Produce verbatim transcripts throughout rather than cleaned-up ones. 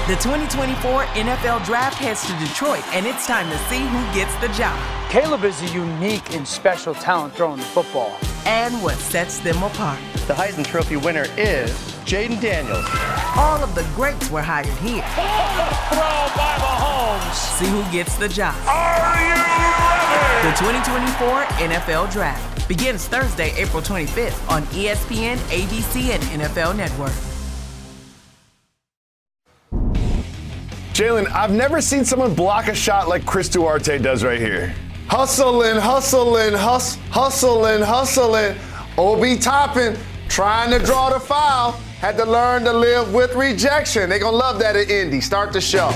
The twenty twenty-four N F L Draft heads to Detroit, and it's time to see who gets the job. Caleb is a unique and special talent throwing the football. And what sets them apart. The Heisman Trophy winner is Jaden Daniels. All of the greats were hired here. Throw by Mahomes. See who gets the job. Are you ready? The twenty twenty-four N F L Draft begins Thursday, April twenty-fifth on E S P N, A B C, and N F L Network. Jalen, I've never seen someone block a shot like Chris Duarte does right here. Hustling, hustling, hus- hustling, hustling. Obi Toppin trying to draw the foul. Had to learn to live with rejection. They're going to love that at Indy. Start the show.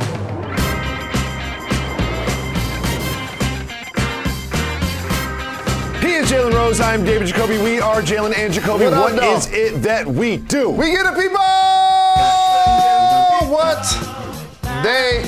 He is Jalen Rose. I'm David Jacoby. We are Jalen and Jacoby. What, what is it that we do? We get it, people! What they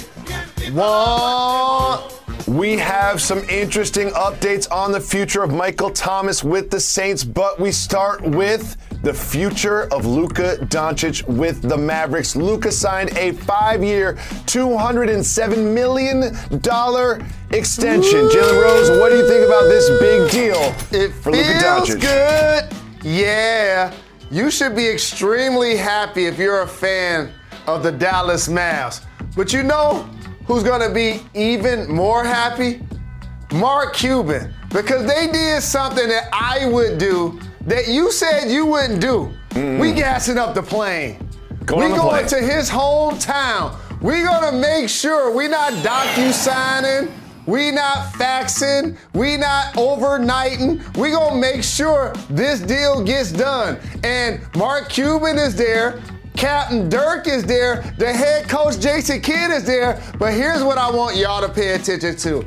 want. We have some interesting updates on the future of Michael Thomas with the Saints, but we start with the future of Luka Doncic with the Mavericks. Luka signed a five-year, two hundred seven million dollars extension. Jalen Rose, what do you think about this big deal it for Luka Doncic? It feels good. Yeah. You should be extremely happy if you're a fan of the Dallas Mavs. But you know who's going to be even more happy? Mark Cuban. Because they did something that I would do that you said you wouldn't do. Mm. We gassing up the plane. Going we on the going plane. to his hometown. We going to make sure we not docu-signing. We not faxing. We not overnighting. We going to make sure this deal gets done. And Mark Cuban is there. Captain Dirk is there. The head coach, Jason Kidd, is there. But here's what I want y'all to pay attention to.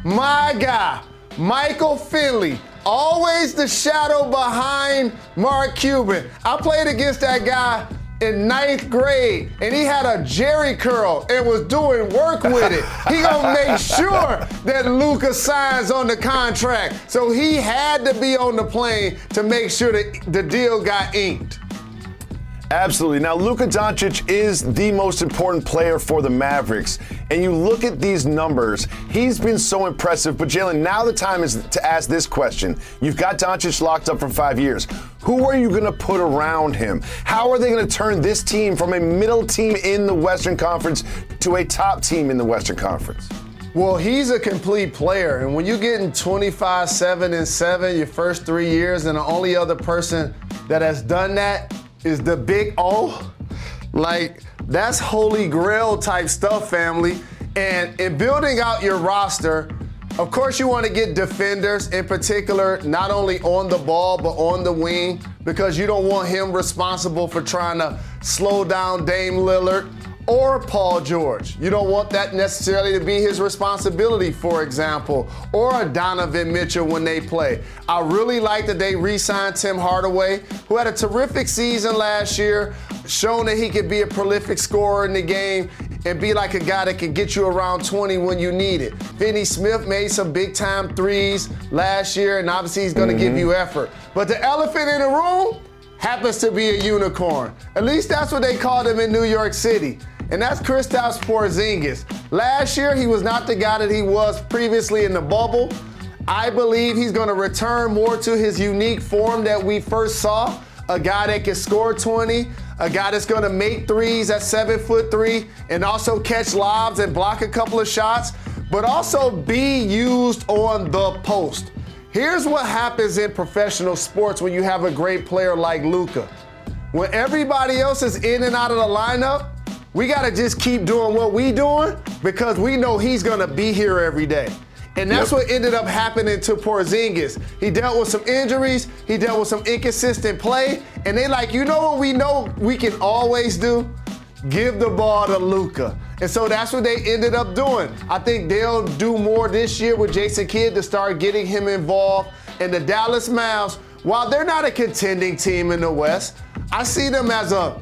My guy, Michael Finley, always the shadow behind Mark Cuban. I played against that guy in ninth grade, and he had a Jerry curl and was doing work with it. He gonna make sure that Luka signs on the contract. So he had to be on the plane to make sure that the deal got inked. Absolutely. Now, Luka Doncic is the most important player for the Mavericks. And you look at these numbers, he's been so impressive. But, Jalen, now the time is to ask this question. You've got Doncic locked up for five years. Who are you going to put around him? How are they going to turn this team from a middle team in the Western Conference to a top team in the Western Conference? Well, he's a complete player. And when you're getting twenty-five, seven, and seven your first three years, and the only other person that has done that is the big O, like, that's holy grail type stuff, family. And in building out your roster, of course you want to get defenders, in particular, not only on the ball, but on the wing, because you don't want him responsible for trying to slow down Dame Lillard or Paul George. You don't want that necessarily to be his responsibility, for example, or a Donovan Mitchell when they play. I really like that they re-signed Tim Hardaway, who had a terrific season last year, shown that he could be a prolific scorer in the game and be like a guy that can get you around twenty when you need it. Finney Smith made some big-time threes last year, and obviously he's going to mm-hmm. give you effort. But the elephant in the room happens to be a unicorn. At least that's what they called him in New York City. And that's Kristaps Porzingis. Last year, he was not the guy that he was previously in the bubble. I believe he's going to return more to his unique form that we first saw. A guy that can score twenty, a guy that's going to make threes at seven foot three, and also catch lobs and block a couple of shots, but also be used on the post. Here's what happens in professional sports when you have a great player like Luka. When everybody else is in and out of the lineup, we got to just keep doing what we doing because we know he's going to be here every day. And that's yep. what ended up happening to Porzingis. He dealt with some injuries. He dealt with some inconsistent play. And they like, you know what we know we can always do? Give the ball to Luka. And so that's what they ended up doing. I think they'll do more this year with Jason Kidd to start getting him involved. And the Dallas Mavs, while they're not a contending team in the West, I see them as a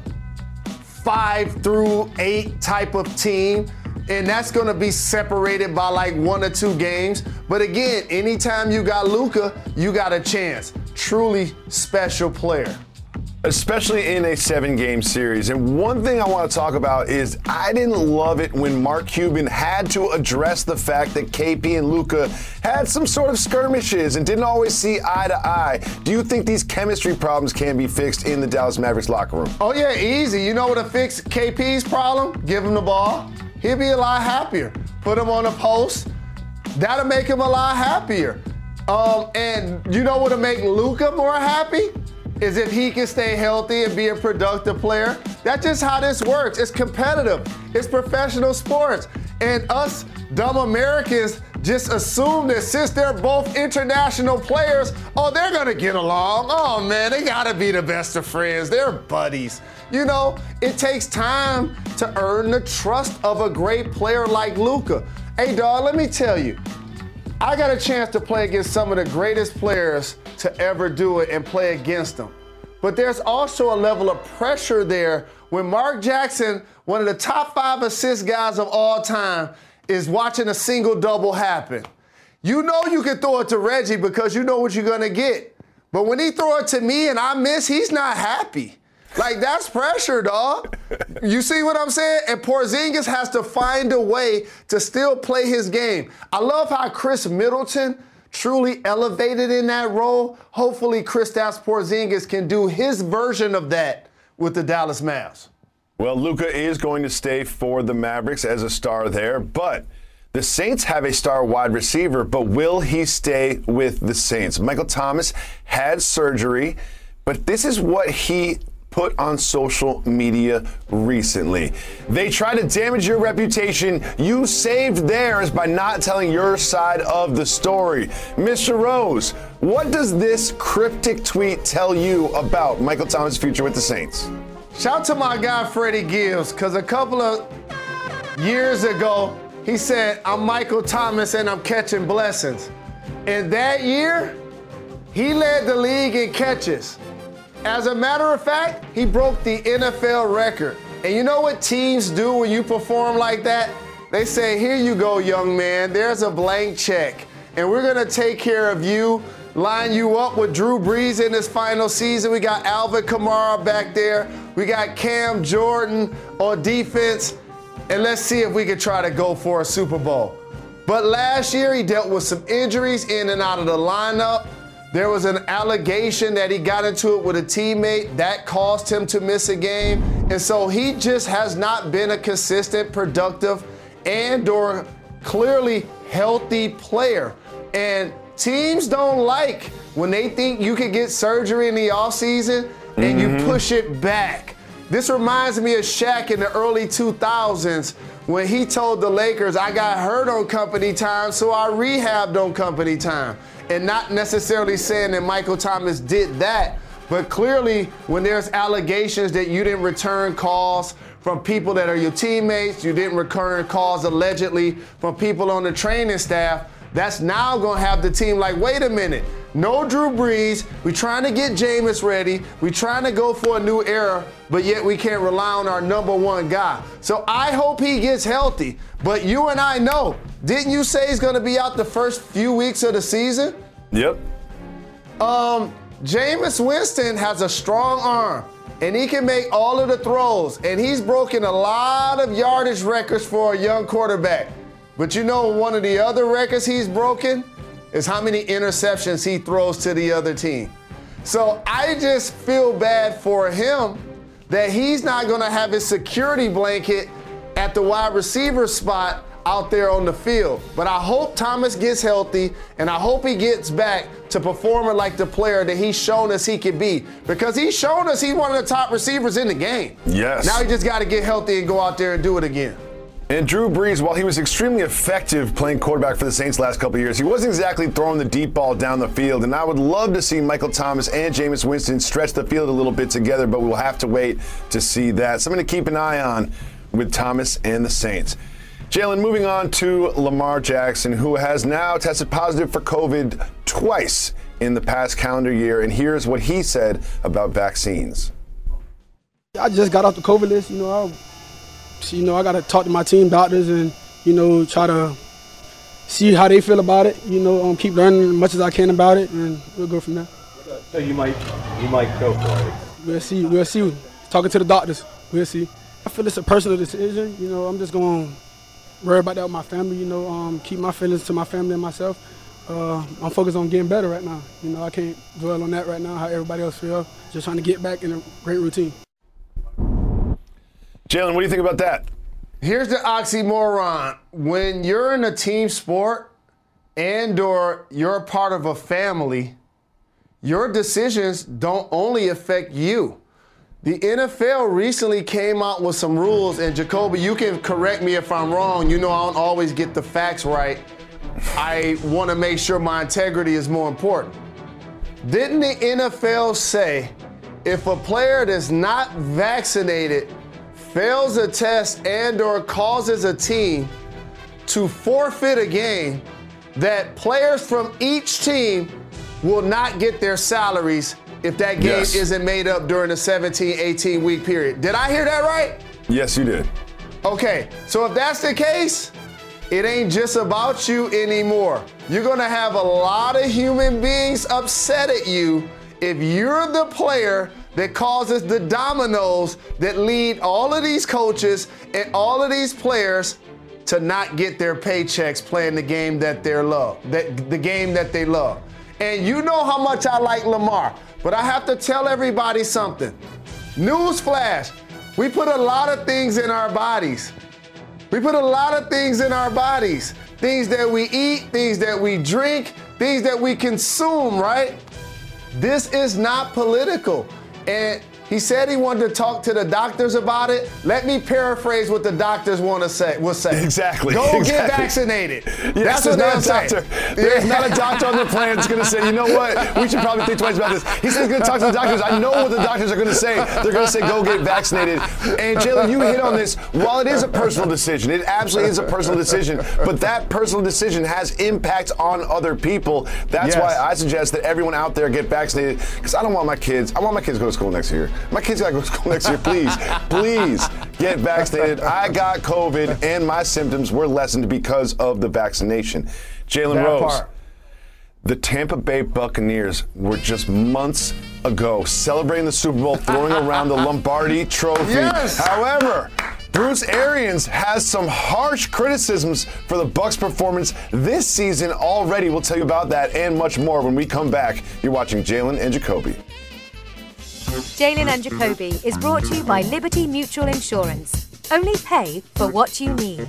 five through eight type of team, and that's going to be separated by like one or two games. But again, anytime you got Luka, you got a chance. Truly special player. Especially in a seven-game series. And one thing I want to talk about is I didn't love it when Mark Cuban had to address the fact that K P and Luka had some sort of skirmishes and didn't always see eye to eye. Do you think these chemistry problems can be fixed in the Dallas Mavericks locker room? Oh, yeah, easy. You know what to fix K P's problem? Give him the ball. He'll be a lot happier. Put him on a post. That'll make him a lot happier. Um, and you know what'll make Luka more happy? Is if he can stay healthy and be a productive player. That's just how this works. It's competitive. It's professional sports. And us dumb Americans just assume that since they're both international players, oh, they're gonna get along. Oh man, they gotta be the best of friends. They're buddies. You know, it takes time to earn the trust of a great player like Luka. Hey dawg, let me tell you, I got a chance to play against some of the greatest players to ever do it and play against them. But there's also a level of pressure there when Mark Jackson, one of the top five assist guys of all time, is watching a single double happen. You know you can throw it to Reggie because you know what you're gonna get. But when he throw it to me and I miss, he's not happy. Like, that's pressure, dog. You see what I'm saying? And Porzingis has to find a way to still play his game. I love how Chris Middleton truly elevated in that role. Hopefully Kristaps Porzingis can do his version of that with the Dallas Mavs. Well, Luka is going to stay for the Mavericks as a star there, but the Saints have a star wide receiver, but will he stay with the Saints? Michael Thomas had surgery, but this is what he put on social media recently. They try to damage your reputation. You saved theirs by not telling your side of the story. Mister Rose, what does this cryptic tweet tell you about Michael Thomas' future with the Saints? Shout out to my guy Freddie Gibbs, because a couple of years ago, he said, I'm Michael Thomas and I'm catching blessings. And that year, he led the league in catches. As a matter of fact, he broke the N F L record. And you know what teams do when you perform like that? They say, here you go, young man. There's a blank check. And we're going to take care of you, line you up with Drew Brees in his final season. We got Alvin Kamara back there. We got Cam Jordan on defense. And let's see if we can try to go for a Super Bowl. But last year, he dealt with some injuries in and out of the lineup. There was an allegation that he got into it with a teammate that caused him to miss a game. And so he just has not been a consistent, productive, and or clearly healthy player. And teams don't like when they think you can get surgery in the offseason and mm-hmm. you push it back. This reminds me of Shaq in the early two thousands when he told the Lakers, I got hurt on company time, so I rehabbed on company time. And not necessarily saying that Michael Thomas did that, but clearly when there's allegations that you didn't return calls from people that are your teammates, you didn't return calls allegedly from people on the training staff, that's now going to have the team like, wait a minute, no Drew Brees, we're trying to get Jameis ready, we're trying to go for a new era, but yet we can't rely on our number one guy. So I hope he gets healthy, but you and I know, didn't you say he's going to be out the first few weeks of the season? Yep. Um, Jameis Winston has a strong arm, and he can make all of the throws, and he's broken a lot of yardage records for a young quarterback. But you know one of the other records he's broken is how many interceptions he throws to the other team. So I just feel bad for him that he's not going to have his security blanket at the wide receiver spot out there on the field. But I hope Thomas gets healthy, and I hope he gets back to performing like the player that he's shown us he can be. Because he's shown us he's one of the top receivers in the game. Yes. Now he just got to get healthy and go out there and do it again. And Drew Brees, while he was extremely effective playing quarterback for the Saints last couple of years, he wasn't exactly throwing the deep ball down the field. And I would love to see Michael Thomas and Jameis Winston stretch the field a little bit together, but we'll have to wait to see that. Something to keep an eye on with Thomas and the Saints. Jalen, moving on to Lamar Jackson, who has now tested positive for COVID twice in the past calendar year. And here's what he said about vaccines. I just got off the COVID list, you know, I You know, I got to talk to my team doctors and, you know, try to see how they feel about it. You know, um, keep learning as much as I can about it, and we'll go from there. So you might, you might go for it. we'll see. We'll see. Talking to the doctors, we'll see. I feel it's a personal decision. You know, I'm just going to worry about that with my family, you know, um, keep my feelings to my family and myself. Uh, I'm focused on getting better right now. You know, I can't dwell on that right now, how everybody else feels. Just trying to get back in a great routine. Jalen, what do you think about that? Here's the oxymoron. When you're in a team sport and or you're a part of a family, your decisions don't only affect you. The N F L recently came out with some rules, and Jacoby, you can correct me if I'm wrong. You know I don't always get the facts right. I want to make sure my integrity is more important. Didn't the N F L say if a player that's not vaccinated fails a test and or causes a team to forfeit a game, that players from each team will not get their salaries if that game yes. isn't made up during a seventeen, eighteen week period? Did I hear that right? Yes, you did. Okay, so if that's the case, it ain't just about you anymore. You're gonna have a lot of human beings upset at you if you're the player that causes the dominoes that lead all of these coaches and all of these players to not get their paychecks playing the game that they love, that the game that they love. And you know how much I like Lamar, but I have to tell everybody something. Newsflash, we put a lot of things in our bodies. We put a lot of things in our bodies. Things that we eat, things that we drink, things that we consume, right? This is not political. And he said he wanted to talk to the doctors about it. Let me paraphrase what the doctors want to say. Will say exactly. Go exactly. get vaccinated. Yes, that's what they'll say. There's not a doctor on the planet that's going to say, you know what? We should probably think twice about this. He said he's going to talk to the doctors. I know what the doctors are going to say. They're going to say, go get vaccinated. And Jalen, you hit on this. While it is a personal decision, it absolutely is a personal decision. But that personal decision has impact on other people. That's yes. why I suggest that everyone out there get vaccinated. Because I don't want my kids. I want my kids to go to school next year. My kids got to go to school next year. Please, please get vaccinated. I got COVID and my symptoms were lessened because of the vaccination. Jalen Rose, part. The Tampa Bay Buccaneers were just months ago celebrating the Super Bowl, throwing around the Lombardi Trophy. Yes. However, Bruce Arians has some harsh criticisms for the Bucs' performance this season already. We'll tell you about that and much more when we come back. You're watching Jalen and Jacoby. Jalen and Jacoby is brought to you by Liberty Mutual Insurance. Only pay for what you need.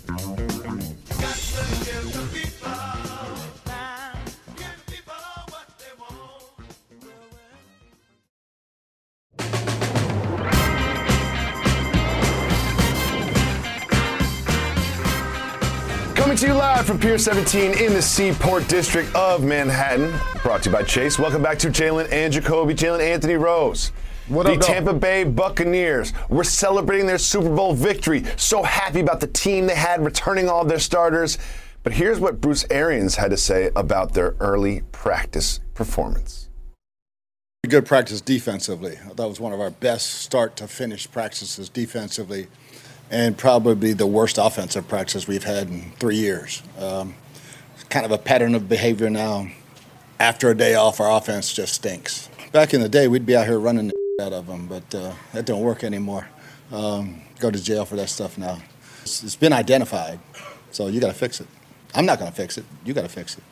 Coming to you live from Pier seventeen in the Seaport District of Manhattan. Brought to you by Chase. Welcome back to Jalen and Jacoby. Jalen Anthony Rose. What the up, Tampa Bay Buccaneers were celebrating their Super Bowl victory. So happy about the team they had, returning all of their starters. But here's what Bruce Arians had to say about their early practice performance. Good practice defensively. That was one of our best start-to-finish practices defensively, and probably the worst offensive practice we've had in three years. Um, it's kind of a pattern of behavior now. After a day off, our offense just stinks. Back in the day, we'd be out here running the out of them, but uh, that don't work anymore. Um, go to jail for that stuff now. It's, it's been identified, so you got to fix it. I'm not going to fix it. You got to fix it.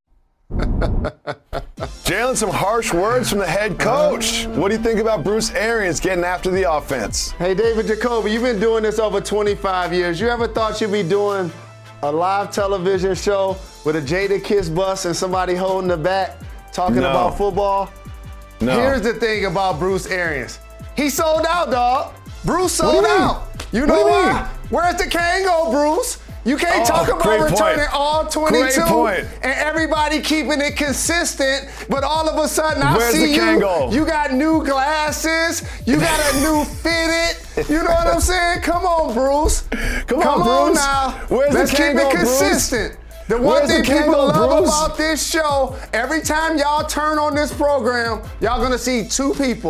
Jalen, some harsh words from the head coach. What do you think about Bruce Arians getting after the offense? Hey, David Jacoby, you've been doing this over twenty-five years. You ever thought you'd be doing a live television show with a Jada Kiss bus and somebody holding the bat talking no. about football? No. Here's the thing about Bruce Arians. He sold out, dog. Bruce sold you out. You know what why? Where's the Kango, Bruce? You can't oh, talk about returning point. all twenty-two and everybody keeping it consistent, but all of a sudden I Where's see the Kango? you, you got new glasses, you got a new fitted, you know what I'm saying? Come on, Bruce. Come, Come on, on Bruce. now. Where's Let's the keep Kango, it consistent. Bruce? The one Where's thing the people Kango, love Bruce? about this show, every time y'all turn on this program, y'all gonna see two people.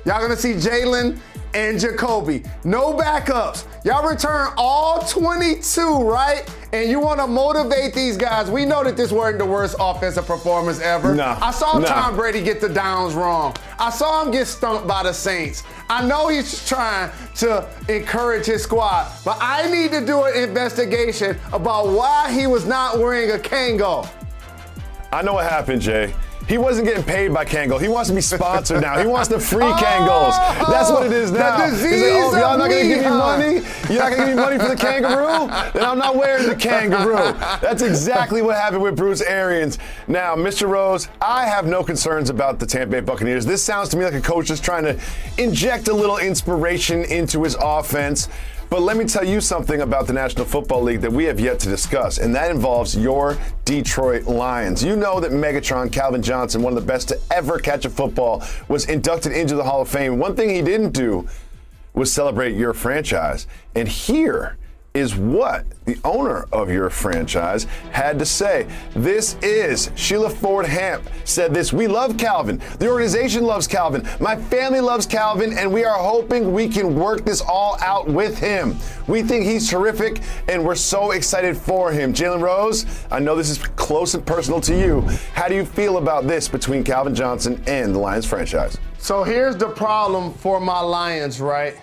Y'all gonna see Jalen and Jacoby. No backups. Y'all return all twenty-two, right? And you want to motivate these guys. We know that this wasn't the worst offensive performance ever. No, I saw no. Tom Brady get the downs wrong. I saw him get stumped by the Saints. I know he's trying to encourage his squad, but I need to do an investigation about why he was not wearing a Kango. I know what happened, Jay. He wasn't getting paid by Kangol. He wants to be sponsored now. He wants the free oh, Kangols. That's what it is now. The disease He's like, oh, y'all not going to give me huh? money? You're not going to give me money for the kangaroo? Then I'm not wearing the kangaroo. That's exactly what happened with Bruce Arians. Now, Mister Rose, I have no concerns about the Tampa Bay Buccaneers. This sounds to me like a coach is trying to inject a little inspiration into his offense. But let me tell you something about the National Football League that we have yet to discuss, and that involves your Detroit Lions. You know that Megatron Calvin Johnson, one of the best to ever catch a football, was inducted into the Hall of Fame. One thing he didn't do was celebrate your franchise. And here is what the owner of your franchise had to say. This is Sheila Ford Hamp said this: "We love Calvin. The organization loves Calvin. My family loves Calvin, and we are hoping we can work this all out with him. We think he's terrific, and we're so excited for him." Jalen Rose, I know this is close and personal to you. How do you feel about this between Calvin Johnson and the Lions franchise? So here's the problem for my Lions, right?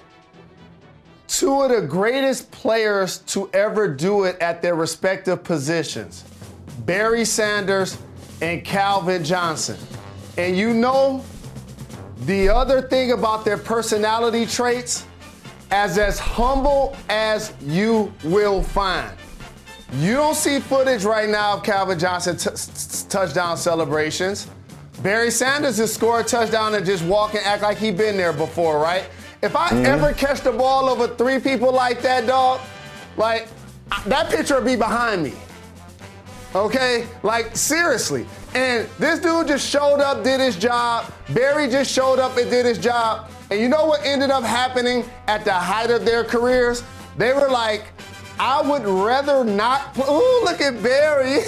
Two of the greatest players to ever do it at their respective positions, Barry Sanders and Calvin Johnson. And you know, the other thing about their personality traits, as as humble as you will find. You don't see footage right now of Calvin Johnson t- t- touchdown celebrations. Barry Sanders has scored a touchdown and just walk and act like he been there before, right? If I mm-hmm. ever catch the ball over three people like that, dog, like, that picture will be behind me. Okay? Like, seriously. And this dude just showed up, did his job. Barry just showed up and did his job. And you know what ended up happening at the height of their careers? They were like, I would rather not play. Ooh, look at Barry.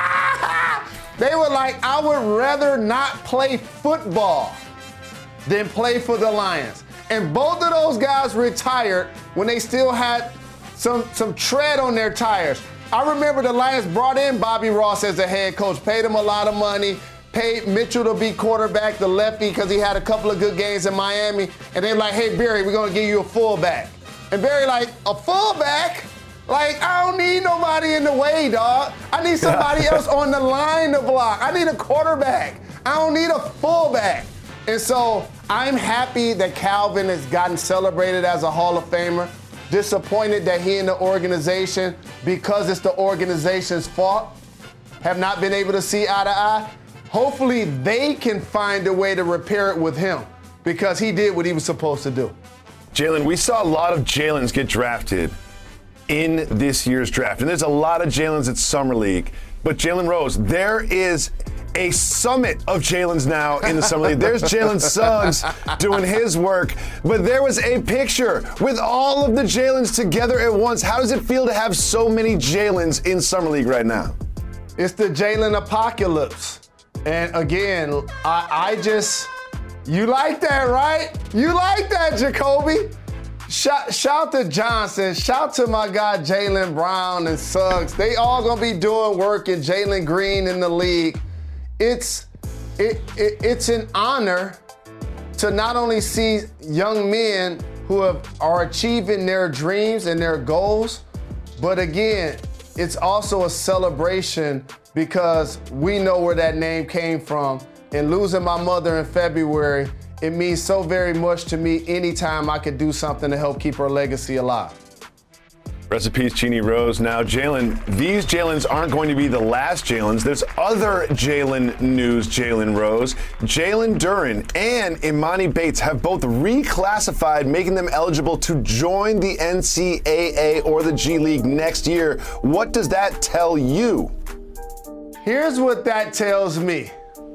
They were like, I would rather not play football than play for the Lions. And both of those guys retired when they still had some, some tread on their tires. I remember the Lions brought in Bobby Ross as the head coach, paid him a lot of money, paid Mitchell to be quarterback, the lefty, because he had a couple of good games in Miami. And they're like, hey, Barry, we're going to give you a fullback. And Barry like, a fullback? Like, I don't need nobody in the way, dog. I need somebody else on the line to block. I need a quarterback. I don't need a fullback. And so I'm happy that Calvin has gotten celebrated as a Hall of Famer. Disappointed that he and the organization, because it's the organization's fault, have not been able to see eye to eye. Hopefully they can find a way to repair it with him, because he did what he was supposed to do. Jalen, we saw a lot of Jalen's get drafted in this year's draft. And there's a lot of Jalen's at Summer League. But Jalen Rose, there is a summit of Jalen's now in the Summer League. There's Jalen Suggs doing his work. But there was a picture with all of the Jalen's together at once. How does it feel to have so many Jalen's in Summer League right now? It's the Jalen apocalypse. And again, I, I just, you like that, right? You like that, Jacoby? Shout, shout to Johnson. Shout to my guy Jaylen Brown and Suggs. They all gonna be doing work, and Jalen Green in the league. It's it, it it's an honor to not only see young men who have, are achieving their dreams and their goals, but again, it's also a celebration because we know where that name came from. And losing my mother in February, it means so very much to me anytime I could do something to help keep her legacy alive. Rest in peace, Jeannie Rose. Now, Jalen, these Jalen's aren't going to be the last Jalen's. There's other Jalen news, Jalen Rose. Jalen Duren and Imani Bates have both reclassified, making them eligible to join the N C double A or the G League next year. What does that tell you? Here's what that tells me.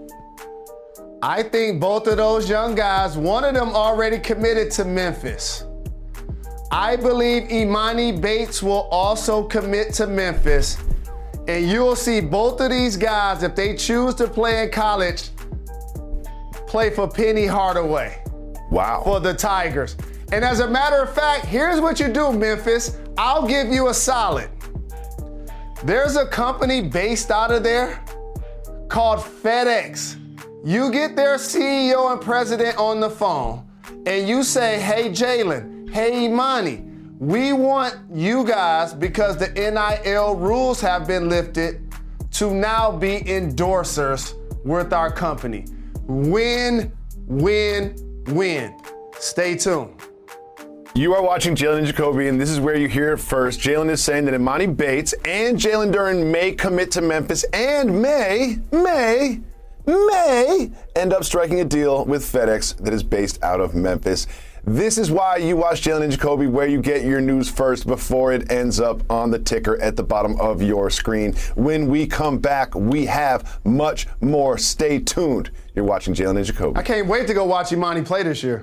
I think both of those young guys, one of them already committed to Memphis. I believe Imani Bates will also commit to Memphis. And you'll see both of these guys, if they choose to play in college, play for Penny Hardaway. Wow. For the Tigers. And as a matter of fact, here's what you do, Memphis. I'll give you a solid. There's a company based out of there called FedEx. You get their C E O and president on the phone and you say, hey, Jalen, hey, Imani, we want you guys, because the N I L rules have been lifted, to now be endorsers with our company. Win, win, win. Stay tuned. You are watching Jalen and Jacoby, and this is where you hear it first. Jalen is saying that Imani Bates and Jalen Duren may commit to Memphis and may, may, may end up striking a deal with FedEx that is based out of Memphis. This is why you watch Jalen and Jacoby, where you get your news first before it ends up on the ticker at the bottom of your screen. When we come back, we have much more. Stay tuned. You're watching Jalen and Jacoby. I can't wait to go watch Imani play this year.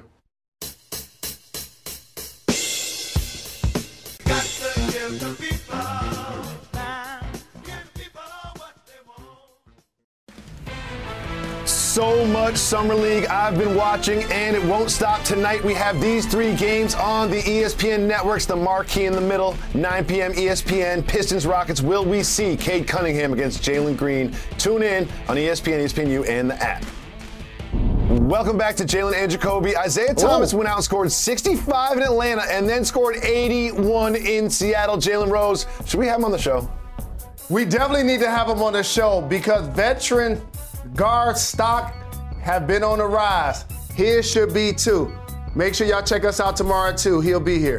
So much Summer League I've been watching, and it won't stop tonight. We have these three games on the E S P N networks, the marquee in the middle, nine p.m. E S P N, Pistons Rockets. Will we see Cade Cunningham against Jalen Green? Tune in on E S P N, E S P N U, and the app. Welcome back to Jalen and Jacoby. Isaiah Thomas Ooh. went out and scored sixty-five in Atlanta and then scored eighty-one in Seattle. Jalen Rose, should we have him on the show? We definitely need to have him on the show because veteran guard stock have been on the rise. His should be too. Make sure y'all check us out tomorrow too. He'll be here.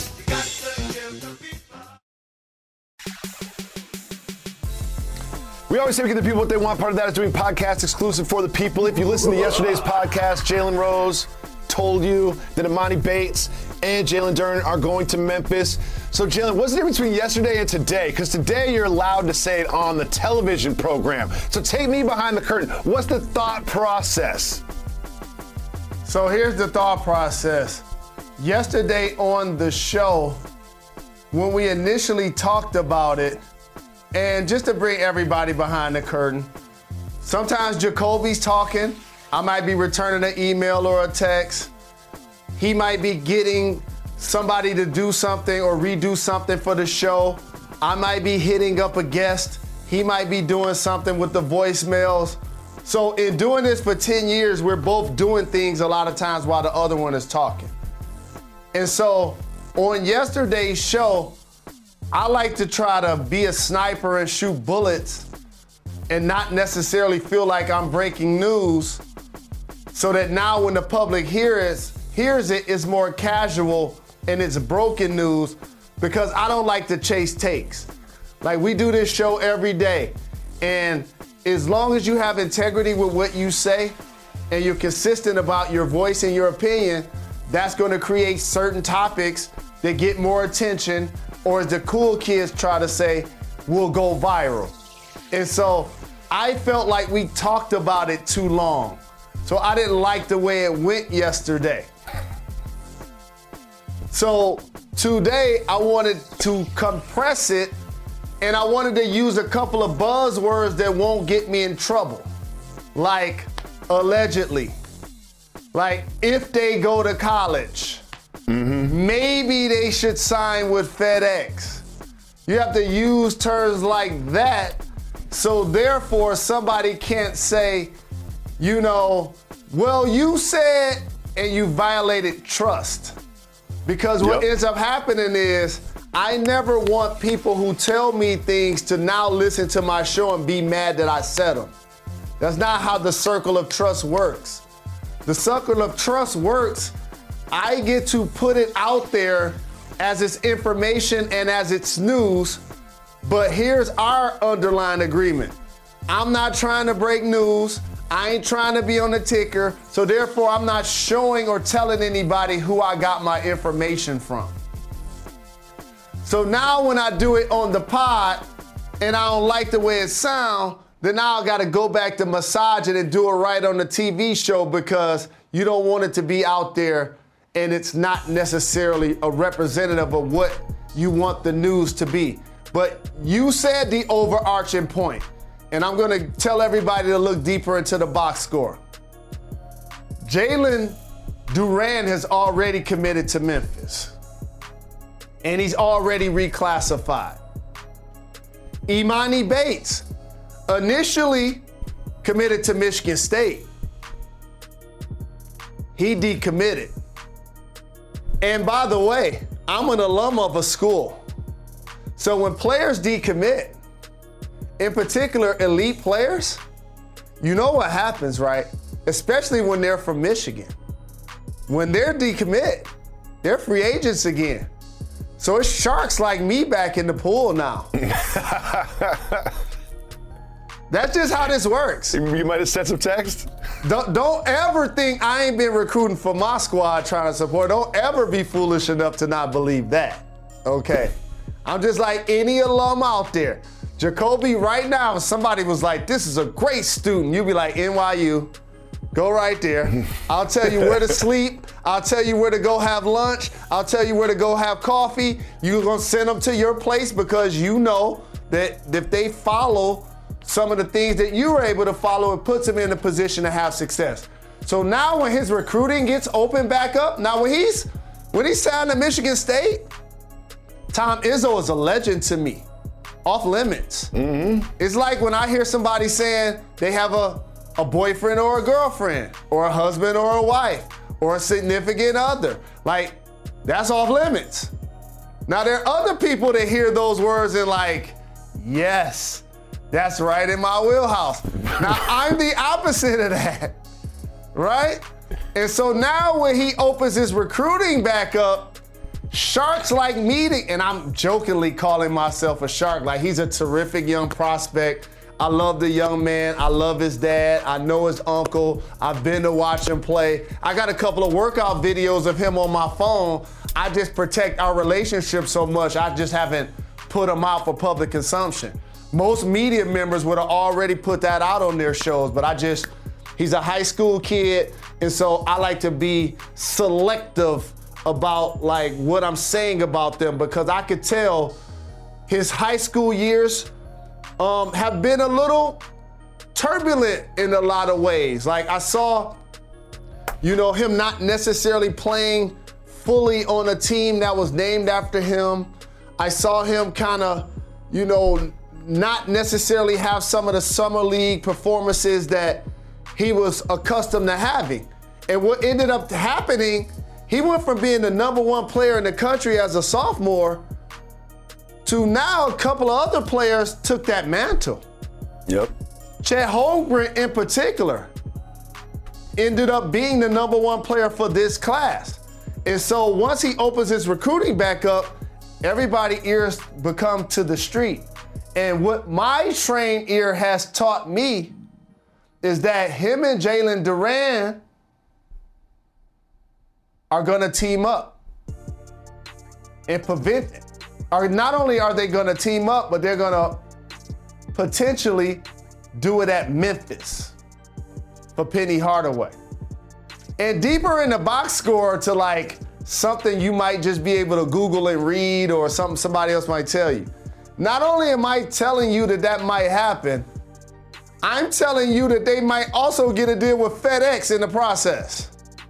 We always say we give the people what they want. Part of that is doing podcasts exclusive for the people. If you listen to yesterday's podcast, Jalen Rose told you that Imani Bates and Jalen Duren are going to Memphis. So, Jalen, what's the difference between yesterday and today? Because today you're allowed to say it on the television program. So take me behind the curtain. What's the thought process? So here's the thought process. Yesterday on the show, when we initially talked about it, and just to bring everybody behind the curtain, sometimes Jacoby's talking. I might be returning an email or a text. He might be getting somebody to do something or redo something for the show. I might be hitting up a guest. He might be doing something with the voicemails. So in doing this for ten years, we're both doing things a lot of times while the other one is talking. And so on yesterday's show, I like to try to be a sniper and shoot bullets and not necessarily feel like I'm breaking news, so that now when the public hears, hears it, it's more casual and it's broken news, because I don't like to chase takes. Like, we do this show every day, and as long as you have integrity with what you say and you're consistent about your voice and your opinion, that's going to create certain topics that get more attention, or as the cool kids try to say, will go viral. And so I felt like we talked about it too long. So I didn't like the way it went yesterday. So today I wanted to compress it, and I wanted to use a couple of buzzwords that won't get me in trouble. Like allegedly. Like if they go to college. Mm-hmm. Maybe they should sign with FedEx. You have to use terms like that, so therefore somebody can't say, you know, well, you said, and you violated trust. Because what yep. ends up happening is I never want people who tell me things to now listen to my show and be mad that I said them. That's not how the circle of trust works. The circle of trust works, I get to put it out there as it's information and as it's news, but here's our underlying agreement. I'm not trying to break news. I ain't trying to be on the ticker, so therefore I'm not showing or telling anybody who I got my information from. So now when I do it on the pod and I don't like the way it sounds, then now I gotta go back to massage it and do it right on the T V show, because you don't want it to be out there and it's not necessarily a representative of what you want the news to be. But you said the overarching point, and I'm gonna tell everybody to look deeper into the box score. Jalen Durant has already committed to Memphis. And he's already reclassified. Imani Bates initially committed to Michigan State. He decommitted. And by the way, I'm an alum of a school. So when players decommit, in particular elite players, you know what happens, right? Especially when they're from Michigan. When they're decommit, they're free agents again. So it's sharks like me back in the pool now. That's just how this works. You might have sent some text. Don't, don't ever think I ain't been recruiting for my squad trying to support. Don't ever be foolish enough to not believe that. Okay. I'm just like any alum out there. Jacoby, right now, if somebody was like, this is a great student, you'd be like, N Y U. Go right there. I'll tell you where to sleep. I'll tell you where to go have lunch. I'll tell you where to go have coffee. You're going to send them to your place because you know that if they follow some of the things that you were able to follow, it puts them in a position to have success. So now when his recruiting gets opened back up, now when he's when he's signed to Michigan State, Tom Izzo is a legend to me. Off limits. Mm-hmm. It's like when I hear somebody saying they have a a boyfriend or a girlfriend, or a husband or a wife, or a significant other. Like, that's off limits. Now, there are other people that hear those words and like, yes, that's right in my wheelhouse. Now, I'm the opposite of that, right? And so now when he opens his recruiting back up, sharks like me, and I'm jokingly calling myself a shark, like he's a terrific young prospect. I love the young man. I love his dad. I know his uncle. I've been to watch him play. I got a couple of workout videos of him on my phone. I just protect our relationship so much, I just haven't put them out for public consumption. Most media members would have already put that out on their shows, but I just, he's a high school kid, and so I like to be selective about like what I'm saying about them, because I could tell his high school years Um, have been a little turbulent in a lot of ways. Like I saw, you know, him not necessarily playing fully on a team that was named after him. I saw him kind of, you know, not necessarily have some of the summer league performances that he was accustomed to having. And what ended up happening, he went from being the number one player in the country as a sophomore to now a couple of other players took that mantle. Yep. Chet Holmgren in particular ended up being the number one player for this class. And so once he opens his recruiting back up, everybody's ears become to the street. And what my trained ear has taught me is that him and Jalen Duren are gonna team up and prevent it. Are not only are they gonna team up, but they're gonna potentially do it at Memphis for Penny Hardaway. And deeper in the box score to like something you might just be able to Google and read, or something somebody else might tell you. Not only am I telling you that that might happen, I'm telling you that they might also get a deal with FedEx in the process.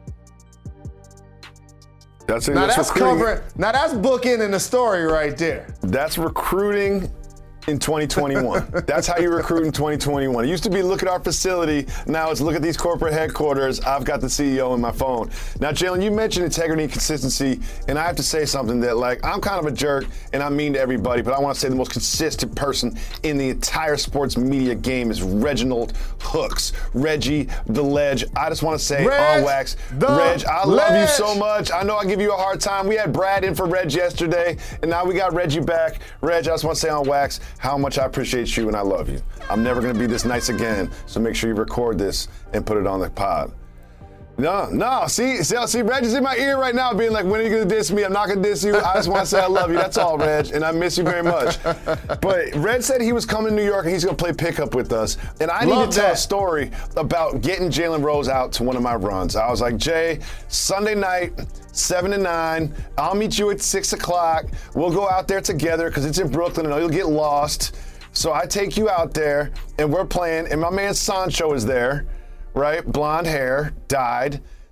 That's, now that's, that's covering. Now that's bookending the story right there. That's recruiting in twenty twenty-one. That's how you recruit in twenty twenty-one. It used to be look at our facility. Now it's look at these corporate headquarters. I've got the C E O in my phone. Now, Jalen, you mentioned integrity and consistency, and I have to say something that, like, I'm kind of a jerk and I'm mean to everybody, but I want to say the most consistent person in the entire sports media game is Reginald Hooks. Reggie, the ledge. I just want to say Reg, on wax, the Reg, I love ledge. you so much. I know I give you a hard time. We had Brad in for Reg yesterday, and now we got Reggie back. Reg, I just want to say on wax how much I appreciate you and I love you. I'm never going to be this nice again, so make sure you record this and put it on the pod. No, no, see, see, see, Reg is in my ear right now being like, when are you going to diss me? I'm not going to diss you. I just want to say I love you. That's all, Reg, and I miss you very much. But Reg said he was coming to New York and he's going to play pickup with us. And I Love need to tell that. a story about getting Jalen Rose out to one of my runs. I was like, Jay, Sunday night, seven to nine, I'll meet you at six o'clock. We'll go out there together because it's in Brooklyn and you'll get lost. So I take you out there and we're playing, and my man Sancho is there, right? Blonde hair, dyed.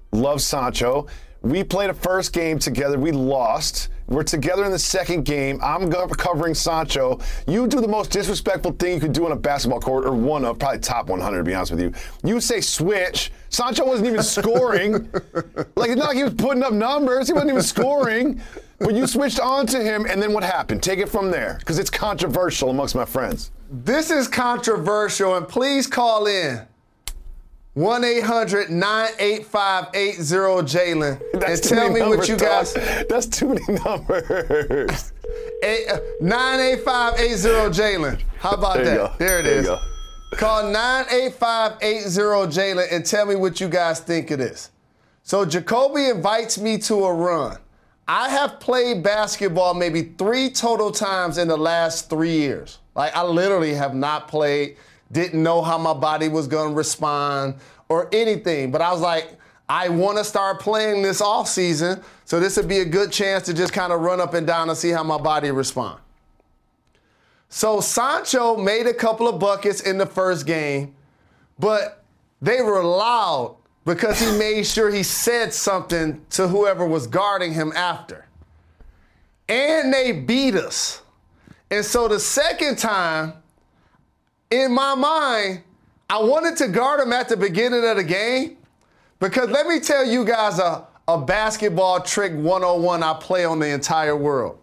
Love Sancho. We played a first game together. We lost. We're together in the second game. I'm covering Sancho. You do the most disrespectful thing you could do on a basketball court, or one of, probably top one hundred, to be honest with you. You say switch. Sancho wasn't even scoring. Like, it's not like he was putting up numbers. He wasn't even scoring. But you switched on to him, and then what happened? Take it from there, because it's controversial amongst my friends. This is controversial, and please call in. one eight hundred nine eight five eight zero Jalen and tell me what you guys. That's too many numbers. nine eight five eight zero Jalen. How about there that? There it there is. Call nine eight five eight zero Jalen and tell me what you guys think of this. So Jacoby invites me to a run. I have played basketball maybe three total times in the last three years. Like, I literally have not played, didn't know how my body was going to respond or anything. But I was like, I want to start playing this off season, so this would be a good chance to just kind of run up and down and see how my body responds. So Sancho made a couple of buckets in the first game, but they were loud because he made sure he said something to whoever was guarding him after. And they beat us. And so the second time, in my mind, I wanted to guard him at the beginning of the game because let me tell you guys a, a basketball trick one oh one I play on the entire world.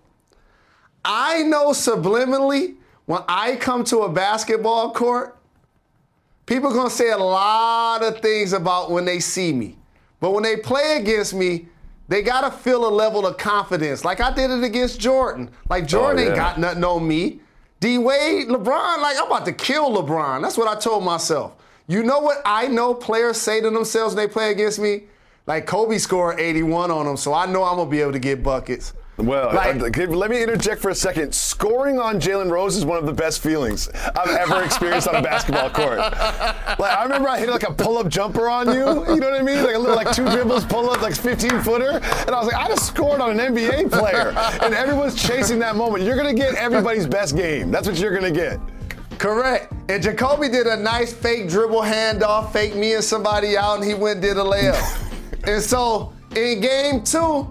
I know subliminally when I come to a basketball court, people are going to say a lot of things about when they see me. But when they play against me, they got to feel a level of confidence. Like I did it against Jordan. Like Jordan oh, yeah. ain't got nothing on me. D-Wade, LeBron, like I'm about to kill LeBron. That's what I told myself. You know what I know players say to themselves when they play against me? Like Kobe scored eighty-one on them, so I know I'm going to be able to get buckets. Well, like, uh, let me interject for a second. Scoring on Jalen Rose is one of the best feelings I've ever experienced on a basketball court. Like I remember I hit like a pull-up jumper on you. You know what I mean? Like a little like two dribbles, pull-up, like fifteen-footer, and I was like, I just scored on an N B A player, and everyone's chasing that moment. You're gonna get everybody's best game. That's what you're gonna get. Correct. And Jacoby did a nice fake dribble handoff, fake me and somebody out, and he went and did a layup. And so in game two,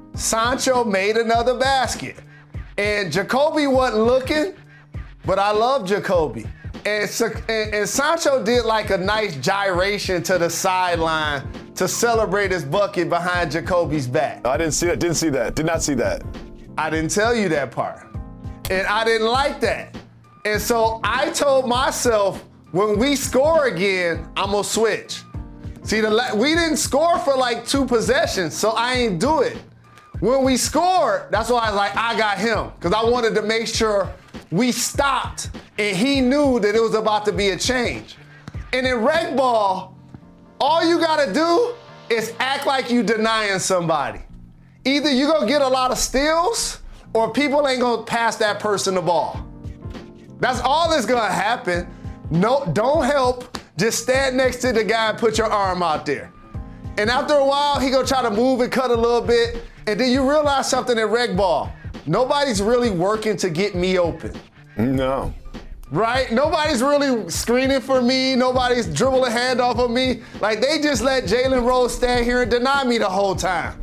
Sancho made another basket. And Jacoby wasn't looking, but I love Jacoby. And, and, and Sancho did like a nice gyration to the sideline to celebrate his bucket behind Jacoby's back. I didn't see that. Didn't see that. Did not see that. I didn't tell you that part. And I didn't like that. And so I told myself, when we score again, I'm going to switch. See, the, we didn't score for like two possessions, so I ain't do it. When we scored, that's why I was like, I got him. Because I wanted to make sure we stopped and he knew that it was about to be a change. And in rec ball, all you got to do is act like you denying somebody. Either you're going to get a lot of steals or people ain't going to pass that person the ball. That's all that's going to happen. No, don't help. Just stand next to the guy and put your arm out there. And after a while, he going to try to move and cut a little bit. And then you realize something in rec ball. Nobody's really working to get me open. No. Right? Nobody's really screening for me. Nobody's dribbling a hand off of me. Like, they just let Jalen Rose stand here and deny me the whole time.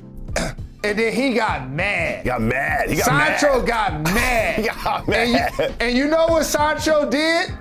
And then he got mad. He got mad. He got Sancho mad. got mad. He got mad. And you, and you know what Sancho did?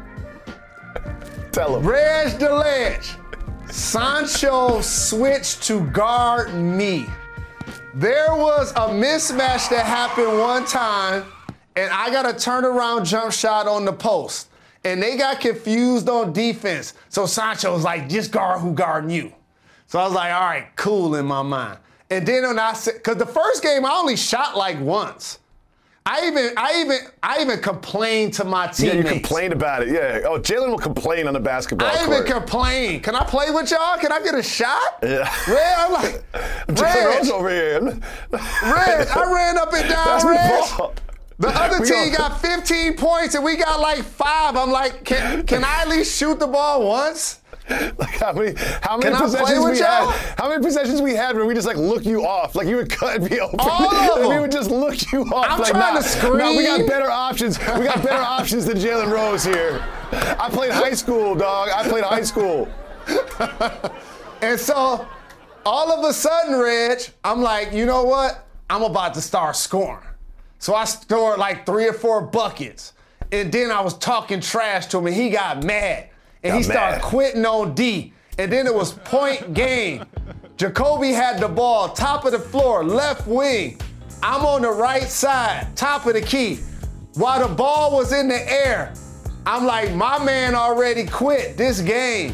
Tell him. Reg the ledge. Sancho switched to guard me. There was a mismatch that happened one time, and I got a turnaround jump shot on the post. And they got confused on defense. So Sancho was like, just guard who guarding you. So I was like, all right, cool in my mind. And then when I said, because the first game I only shot like once. I even, I even, I even complained to my teammates. Yeah, you complained about it. Yeah. Oh, Jalen will complain on the basketball I court. even complained. Can I play with y'all? Can I get a shot? Yeah. Red, I'm like, Jalen Rose over here. Red, I ran up and down. That's Red. The other team got fifteen points and we got like five. I'm like, can, can I at least shoot the ball once? Like how many how many Can possessions we y'all? had? How many possessions we had where we just like look you off? Like you would cut and be open. All of and them. we would just look you off. I'm like, trying nah, to scream. Nah, we got better options. We got better options than Jalen Rose here. I played high school, dog. I played high school. And so all of a sudden, Reg, I'm like, you know what? I'm about to start scoring. So I scored like three or four buckets. And then I was talking trash to him, and he got mad. And got he started mad. quitting on D. And then it was point game. Jacoby had the ball, top of the floor, left wing. I'm on the right side, top of the key. While the ball was in the air, I'm like, my man already quit this game.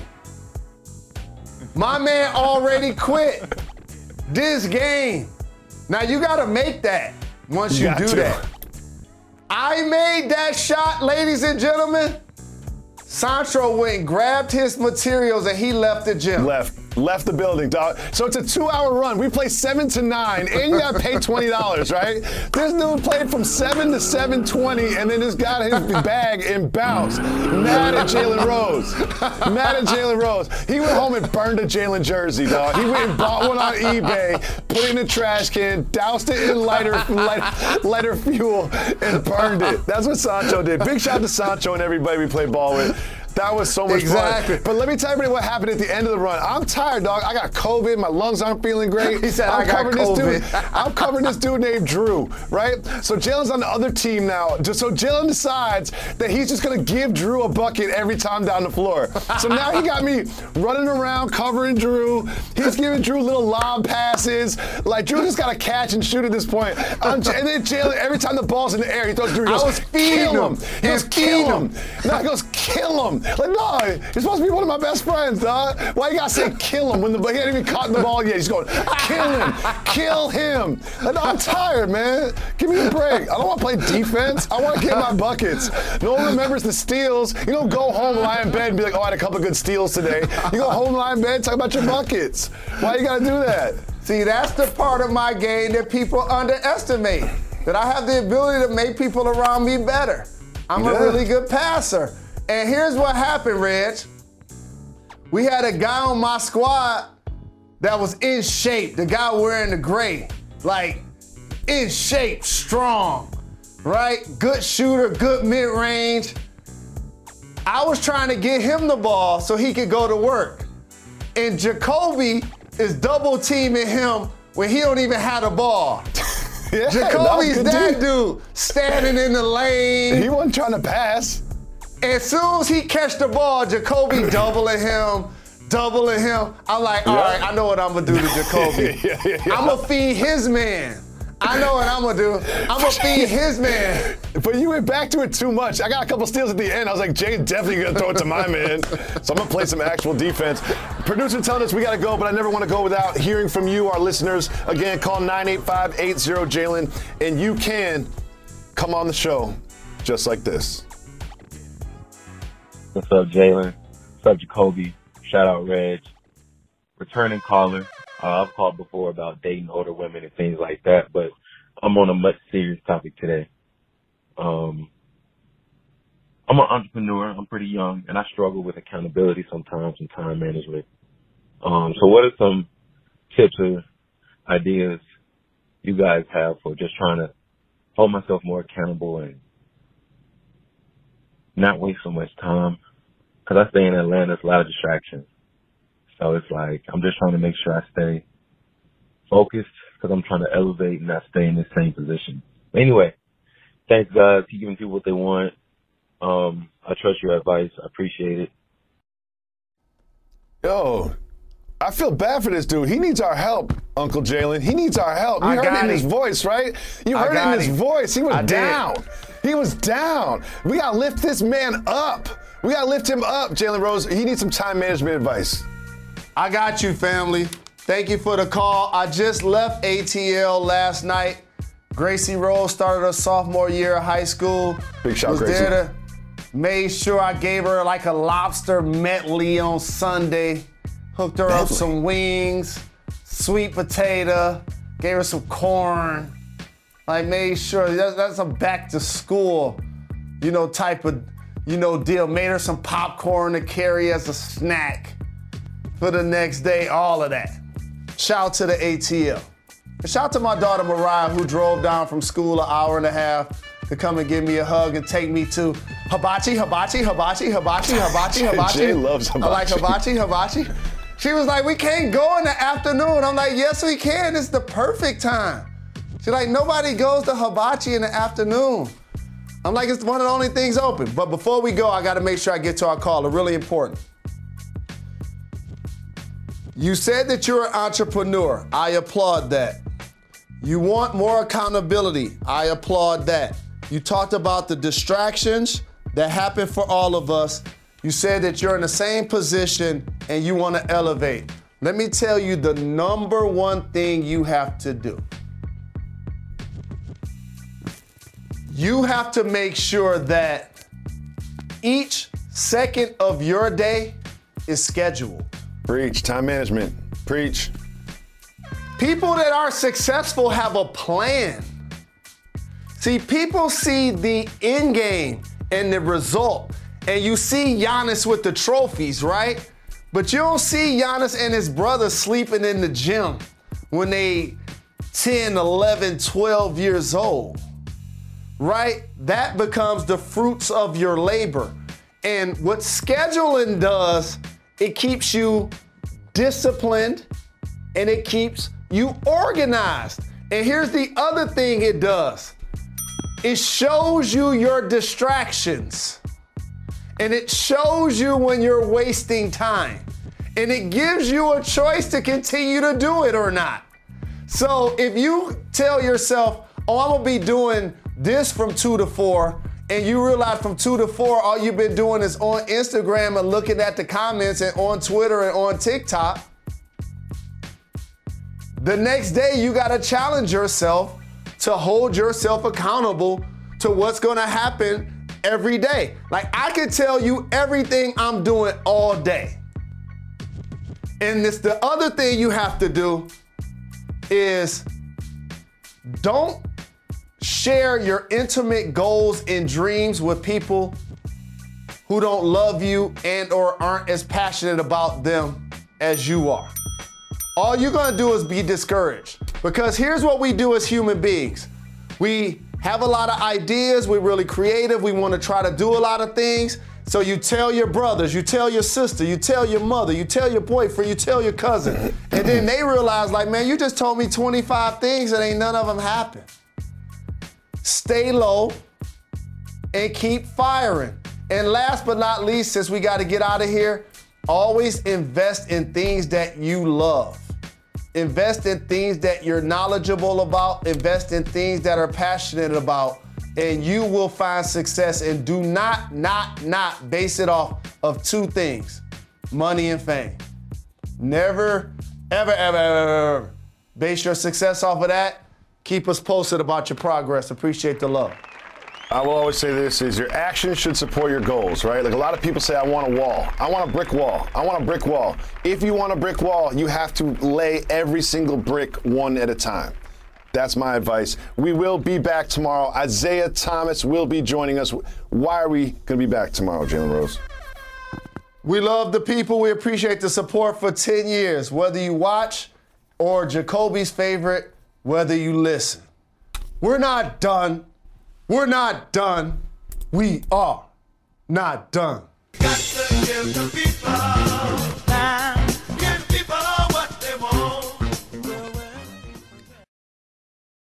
My man already quit this game. Now you gotta make that once you, you do to. that. I made that shot, ladies and gentlemen. Santro went and grabbed his materials and he left the gym. Left. Left the building, dog. So it's a two-hour run. We play seven to nine, and you got to pay twenty dollars, right? This dude played from seven to seven twenty, and then just got his bag and bounced. Mad at Jalen Rose. Mad at Jalen Rose. He went home and burned a Jalen jersey, dog. He went and bought one on eBay, put it in a trash can, doused it in lighter, lighter, lighter fuel, and burned it. That's what Sancho did. Big shout out to Sancho and everybody we played ball with. That was so much exactly. fun. But let me tell everybody what happened at the end of the run. I'm tired, dog. I got COVID. My lungs aren't feeling great. He said, I'm I got covering COVID. This dude. I'm covering this dude named Drew, right? So Jalen's on the other team now. So Jalen decides that he's just going to give Drew a bucket every time down the floor. So now he got me running around covering Drew. He's giving Drew little lob passes. Like, Drew just got to catch and shoot at this point. I'm, and then Jalen, every time the ball's in the air, he throws Drew. He goes, I was feeding kill him. him. He goes, kill him. Now he goes, kill him. Like, no. You're supposed to be one of my best friends, dog. Why you gotta say kill him when the, he hasn't even caught the ball yet? He's going, kill him, kill him. Like, no, I'm tired, man. Give me a break. I don't want to play defense. I want to get my buckets. No one remembers the steals. You don't go home, lie in bed, and be like, oh, I had a couple of good steals today. You go home, lie in bed, talk about your buckets. Why you gotta do that? See, that's the part of my game that people underestimate. That I have the ability to make people around me better. I'm yeah. a really good passer. And here's what happened, Reg. We had a guy on my squad that was in shape. The guy wearing the gray. Like, in shape, strong, right? Good shooter, good mid-range. I was trying to get him the ball so he could go to work. And Jacoby is double teaming him when he don't even have the ball. Yeah, Jacoby's that dude. dude standing in the lane. He wasn't trying to pass. As soon as he catch the ball, Jacoby doubling him, doubling him. I'm like, all yeah. right, I know what I'm gonna do to Jacoby. yeah, yeah, yeah. I'm gonna feed his man. I know what I'm gonna do. I'm gonna feed his man. But you went back to it too much. I got a couple steals at the end. I was like, Jay's definitely gonna throw it to my man. So I'm gonna play some actual defense. Producer telling us we gotta go, but I never wanna go without hearing from you, our listeners. Again, call nine eight five, eight zero, Jalen, and you can come on the show just like this. What's up, Jalen? What's up, Jacoby? Shout out, Reg. Returning caller. Uh, I've called before about dating older women and things like that, but I'm on a much serious topic today. Um, I'm an entrepreneur. I'm pretty young, and I struggle with accountability sometimes and time management. Um, so what are some tips or ideas you guys have for just trying to hold myself more accountable and not waste so much time? Because I stay in Atlanta, it's a lot of distractions. So it's like, I'm just trying to make sure I stay focused because I'm trying to elevate and not stay in the same position. But anyway, thanks, guys. Keep giving people what they want. Um, I trust your advice. I appreciate it. Yo, I feel bad for this dude. He needs our help, Uncle Jalen. He needs our help. You I heard it in him. his voice, right? You heard it in him. his voice. He was I down. Did. He was down. We got to lift this man up. We got to lift him up, Jalen Rose. He needs some time management advice. I got you, family. Thank you for the call. I just left A T L last night. Gracie Rose started her sophomore year of high school. Big shout, was Gracie. There to, made sure I gave her like a lobster medley on Sunday. Hooked her medley. up some wings, sweet potato, gave her some corn. Like made sure that, that's a back to school, you know, type of, you know, deal. Made her some popcorn to carry as a snack for the next day, all of that. Shout out to the A T L. And shout out to my daughter Mariah, who drove down from school an hour and a half to come and give me a hug and take me to hibachi, hibachi, hibachi, hibachi, hibachi, hibachi. Jay loves hibachi. I like hibachi, hibachi. She was like, we can't go in the afternoon. I'm like, yes, we can. It's the perfect time. She's like, nobody goes to hibachi in the afternoon. I'm like, it's one of the only things open. But before we go, I got to make sure I get to our caller. Really important. You said that you're an entrepreneur. I applaud that. You want more accountability. I applaud that. You talked about the distractions that happen for all of us. You said that you're in the same position and you want to elevate. Let me tell you the number one thing you have to do. You have to make sure that each second of your day is scheduled. Preach. Time management. Preach. People that are successful have a plan. See, people see the end game and the result. And you see Giannis with the trophies, right? But you don't see Giannis and his brother sleeping in the gym when they ten, eleven, twelve years old, right? That becomes the fruits of your labor. And what scheduling does, it keeps you disciplined and it keeps you organized. And here's the other thing it does. It shows you your distractions. And it shows you when you're wasting time. And it gives you a choice to continue to do it or not. So if you tell yourself, oh, I'm gonna be doing this from two to four, and you realize from two to four, all you've been doing is on Instagram and looking at the comments and on Twitter and on TikTok, the next day you gotta challenge yourself to hold yourself accountable to what's gonna happen every day. Like, I can tell you everything I'm doing all day. And this, the other thing you have to do is don't share your intimate goals and dreams with people who don't love you and or aren't as passionate about them as you are. All you're gonna do is be discouraged. Because here's what we do as human beings. We have a lot of ideas, we're really creative, we wanna try to do a lot of things. So you tell your brothers, you tell your sister, you tell your mother, you tell your boyfriend, you tell your cousin. And then they realize, like, man, you just told me twenty-five things and ain't none of them happen. Stay low and keep firing. And last but not least, since we gotta get out of here, always invest in things that you love. Invest in things that you're knowledgeable about, invest in things that are passionate about, and you will find success. And do not, not, not base it off of two things, money and fame. Never, ever, ever, ever, ever base your success off of that. Keep us posted about your progress. Appreciate the love. I will always say this is your actions should support your goals, right? Like a lot of people say, I want a wall. I want a brick wall. I want a brick wall. If you want a brick wall, you have to lay every single brick one at a time. That's my advice. We will be back tomorrow. Isaiah Thomas will be joining us. Why are we going to be back tomorrow, Jalen Rose? We love the people. We appreciate the support for ten years. Whether you watch or Jacoby's favorite, whether you listen. We're not done. We're not done. We are not done. Got to give the people